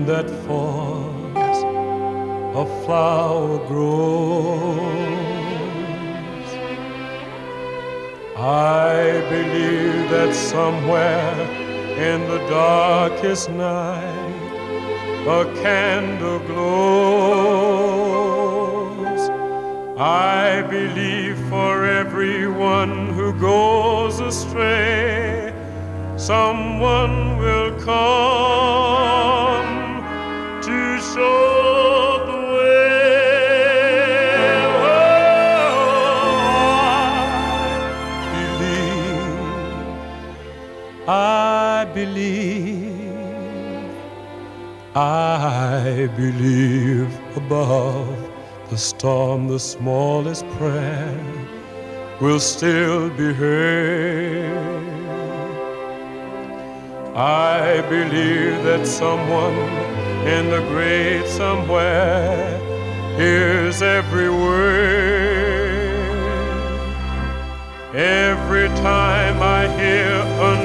that falls, a flower grows. I believe that somewhere in the darkest night a candle glows. I believe for everyone who goes astray, someone will come to show the way. Oh, I believe above the storm the smallest prayer will still be heard. I believe that someone in the great somewhere hears every word. Every time I hear a